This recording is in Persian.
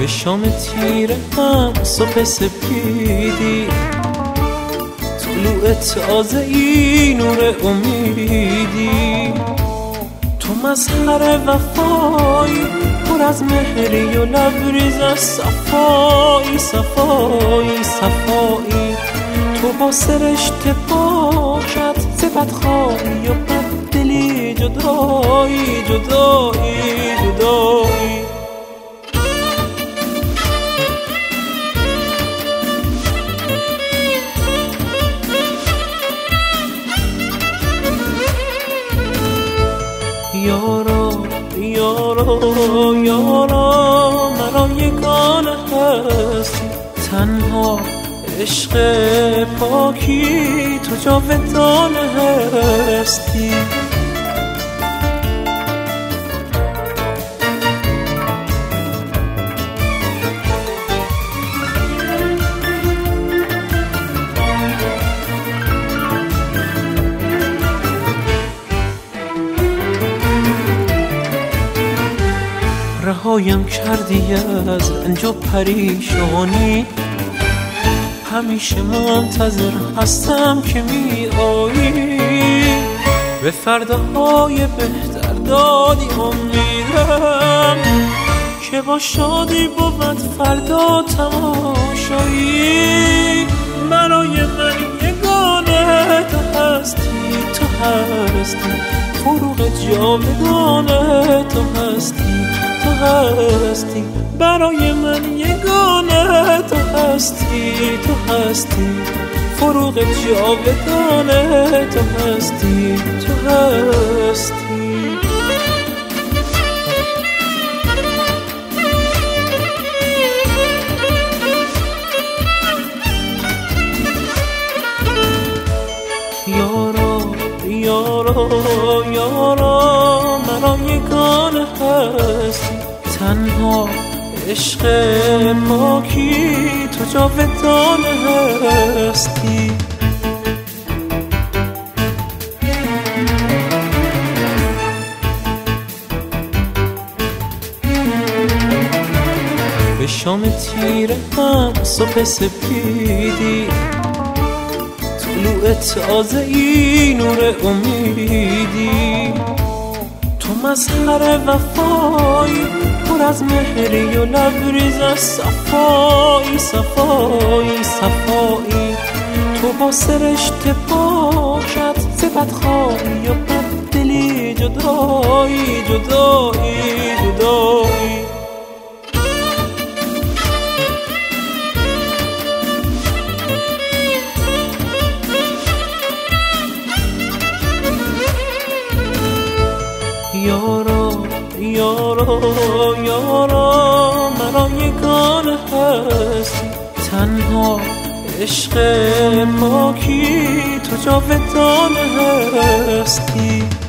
به شام تیره هم صبح سپیدی، طلوع تازه ای نور امیدی، تو مظهر وفایی پر از مهری و لبریز از صفایی صفایی صفایی، تو با سرشت پاکت ز بدخواهی و بددلی جدایی جدایی جدایی. یارا یارا یارا مرا یگانه هستی، تنها عشق پاکی تو جاودانه هستی. رهایم کردی از رنج و پریشانی، همیشه منتظر هستم که می آیی، به فرداهای بهتر دادی امیدم که با شادی بود فردا تماشایی. برای من یگانه تو هستی، تو هستی فروغ جاودانه، تو هستی تو هستی برای من یگانه، تو هستی تو هستی فروغ جاودانه، تو هستی تو هستی. یارا یارا یارا مرا یگانه هستی، تنها عشق پاکی تو جاودانه هستی. به شام تیره هم صبح سپیدی، طلوع تازه ای نور امیدی، تو مظهر وفایی پر از مهری و لبریز از صفایی صفایی صفایی، تو با سرشت پاکت ز بدخواهی و بددلی جدایی جدایی جدایی. یارا یارا یارا مرا یگانه هستی، تنها عشق پاکی تو جاودانه هستی.